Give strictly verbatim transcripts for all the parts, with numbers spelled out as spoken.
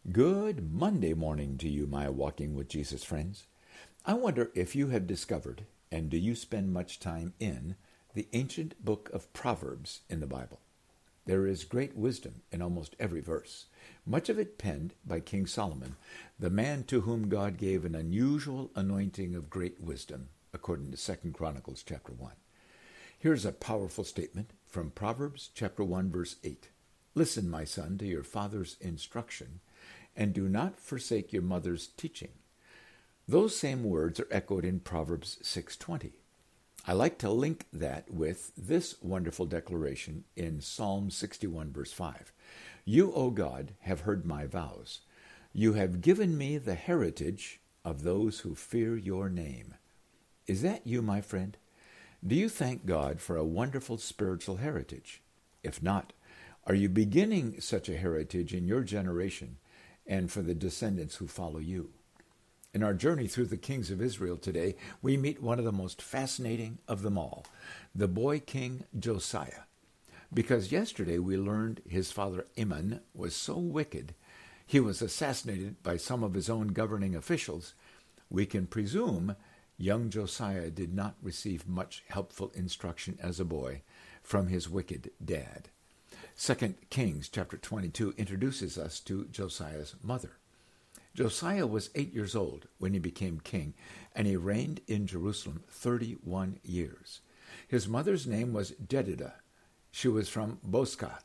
Good Monday morning to you, my Walking with Jesus friends. I wonder if you have discovered, and do you spend much time in, the ancient book of Proverbs in the Bible. There is great wisdom in almost every verse, much of it penned by King Solomon, the man to whom God gave an unusual anointing of great wisdom, according to Second Chronicles chapter one. Here's a powerful statement from Proverbs chapter one, verse eight. Listen, my son, to your father's instruction, and do not forsake your mother's teaching. Those same words are echoed in Proverbs six twenty. I like to link that with this wonderful declaration in Psalm sixty-one, verse five. You, O God, have heard my vows. You have given me the heritage of those who fear your name. Is that you, my friend? Do you thank God for a wonderful spiritual heritage? If not, are you beginning such a heritage in your generation and for the descendants who follow you? In our journey through the kings of Israel today, we meet one of the most fascinating of them all, the boy king Josiah. Because yesterday we learned his father Amon was so wicked, he was assassinated by some of his own governing officials, we can presume young Josiah did not receive much helpful instruction as a boy from his wicked dad. Second Kings chapter twenty-two introduces us to Josiah's mother. Josiah was eight years old when he became king, and he reigned in Jerusalem thirty-one years. His mother's name was Jedidah. She was from Bozkath.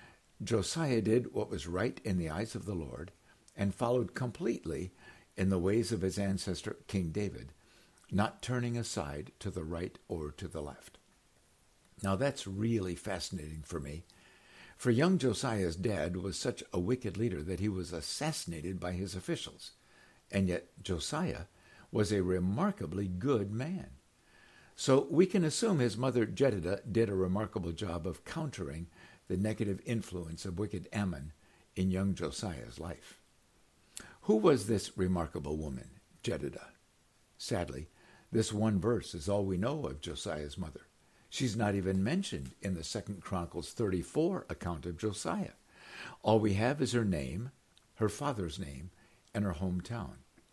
Josiah did what was right in the eyes of the Lord and followed completely in the ways of his ancestor King David, not turning aside to the right or to the left. Now that's really fascinating for me. For young Josiah's dad was such a wicked leader that he was assassinated by his officials. And yet Josiah was a remarkably good man. So we can assume his mother Jedidah did a remarkable job of countering the negative influence of wicked Amon in young Josiah's life. Who was this remarkable woman, Jedidah? Sadly, this one verse is all we know of Josiah's mother. She's not even mentioned in the Second Chronicles thirty-four account of Josiah. All we have is her name, her father's name, and her hometown.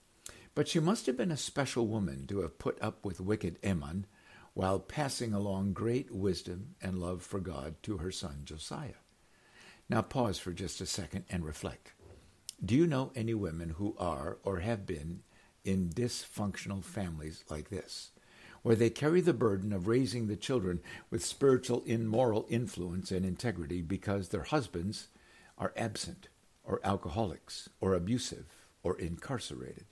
But she must have been a special woman to have put up with wicked Amon while passing along great wisdom and love for God to her son Josiah. Now pause for just a second and reflect. Do you know any women who are or have been in dysfunctional families like this, where they carry the burden of raising the children with spiritual immoral influence and integrity because their husbands are absent or alcoholics or abusive or incarcerated?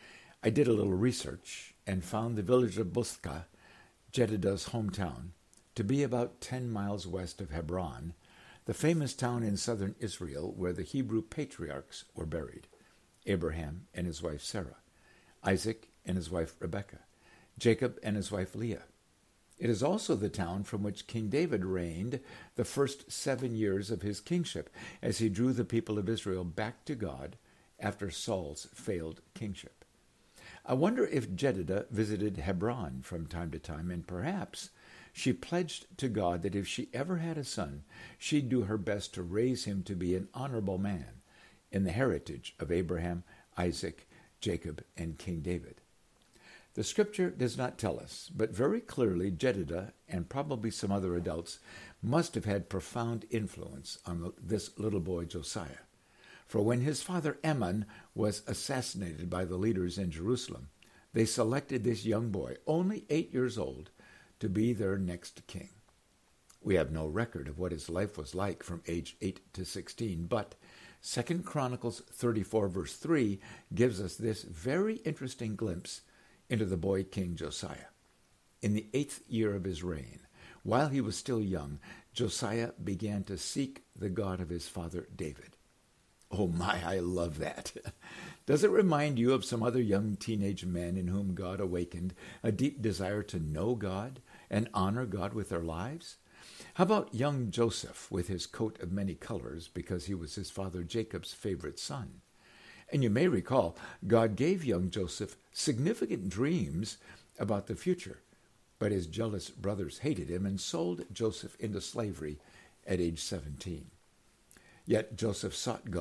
I did a little research and found the village of Bozkath, Jedidah's hometown, to be about ten miles west of Hebron, the famous town in southern Israel where the Hebrew patriarchs were buried, Abraham and his wife Sarah, Isaac and his wife Rebekah, Jacob and his wife Leah. It is also the town from which King David reigned the first seven years of his kingship as he drew the people of Israel back to God after Saul's failed kingship. I wonder if Jedidah visited Hebron from time to time, and perhaps she pledged to God that if she ever had a son, she'd do her best to raise him to be an honorable man in the heritage of Abraham, Isaac, Jacob, and King David. The scripture does not tell us, but very clearly Jedidah and probably some other adults must have had profound influence on this little boy Josiah. For when his father Amon was assassinated by the leaders in Jerusalem, they selected this young boy, only eight years old, to be their next king. We have no record of what his life was like from age eight to sixteen, but Second Chronicles thirty-four verse three gives us this very interesting glimpse into the boy king Josiah. In the eighth year of his reign, while he was still young, Josiah began to seek the God of his father David. Oh my, I love that. Does it remind you of some other young teenage men in whom God awakened a deep desire to know God and honor God with their lives? How about young Joseph with his coat of many colors because he was his father Jacob's favorite son? And you may recall, God gave young Joseph significant dreams about the future, but his jealous brothers hated him and sold Joseph into slavery at age seventeen. Yet Joseph sought God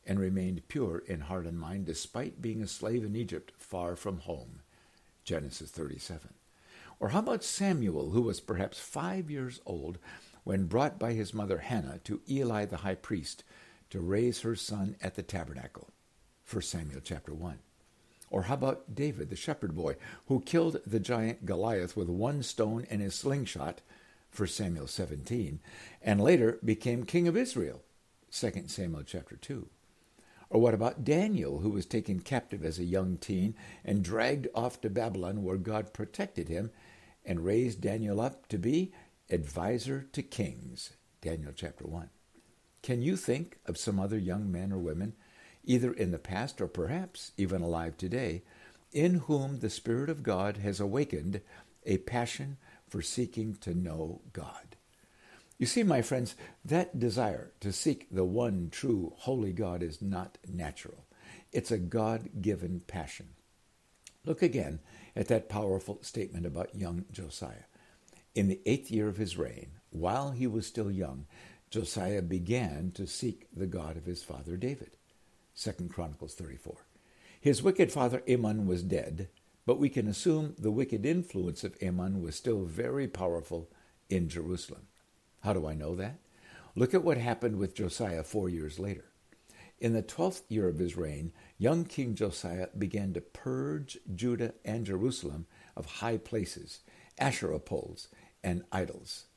and remained pure in heart and mind despite being a slave in Egypt far from home. Genesis thirty-seven. Or how about Samuel, who was perhaps five years old when brought by his mother Hannah to Eli the high priest to raise her son at the tabernacle? First Samuel chapter one. Or how about David, the shepherd boy, who killed the giant Goliath with one stone and his slingshot, First Samuel seventeen, and later became king of Israel, Second Samuel chapter two. Or what about Daniel, who was taken captive as a young teen and dragged off to Babylon, where God protected him and raised Daniel up to be advisor to kings, Daniel chapter one. Can you think of some other young men or women, either in the past or perhaps even alive today, in whom the Spirit of God has awakened a passion for seeking to know God? You see, my friends, that desire to seek the one true holy God is not natural. It's a God-given passion. Look again at that powerful statement about young Josiah. In the eighth year of his reign, while he was still young, Josiah began to seek the God of his father David. Second Chronicles thirty-four. His wicked father Amon was dead, but we can assume the wicked influence of Amon was still very powerful in Jerusalem. How do I know that? Look at what happened with Josiah four years later. In the twelfth year of his reign, young King Josiah began to purge Judah and Jerusalem of high places, Asherah poles, and idols.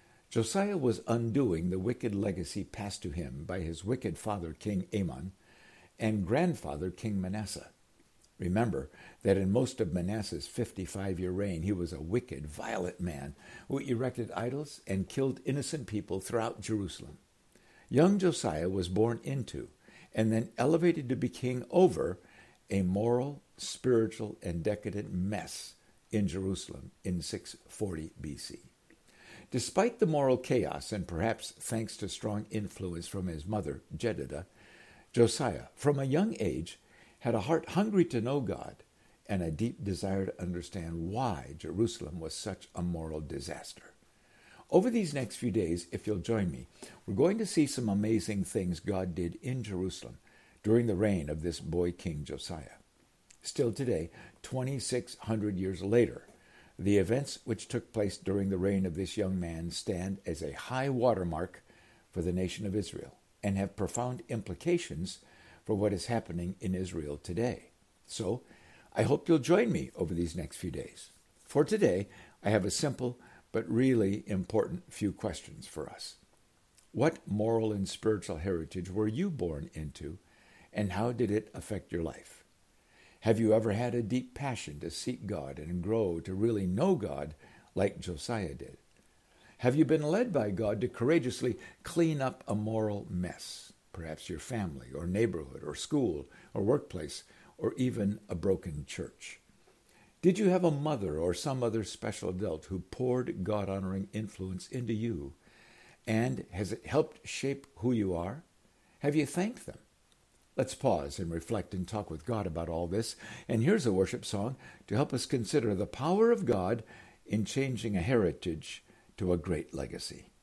Josiah was undoing the wicked legacy passed to him by his wicked father King Amon and grandfather King Manasseh. Remember that in most of Manasseh's fifty-five-year reign, he was a wicked, violent man who erected idols and killed innocent people throughout Jerusalem. Young Josiah was born into and then elevated to be king over a moral, spiritual, and decadent mess in Jerusalem in six forty B C. Despite the moral chaos, and perhaps thanks to strong influence from his mother, Jedidah, Josiah, from a young age, had a heart hungry to know God and a deep desire to understand why Jerusalem was such a moral disaster. Over these next few days, if you'll join me, we're going to see some amazing things God did in Jerusalem during the reign of this boy King Josiah. Still today, twenty-six hundred years later, the events which took place during the reign of this young man stand as a high watermark for the nation of Israel and have profound implications for what is happening in Israel today. So, I hope you'll join me over these next few days. For today, I have a simple but really important few questions for us. What moral and spiritual heritage were you born into, and how did it affect your life? Have you ever had a deep passion to seek God and grow to really know God like Josiah did? Have you been led by God to courageously clean up a moral mess? Perhaps your family or neighborhood or school or workplace or even a broken church. Did you have a mother or some other special adult who poured God-honoring influence into you? And has it helped shape who you are? Have you thanked them? Let's pause and reflect and talk with God about all this. And here's a worship song to help us consider the power of God in changing a heritage to a great legacy.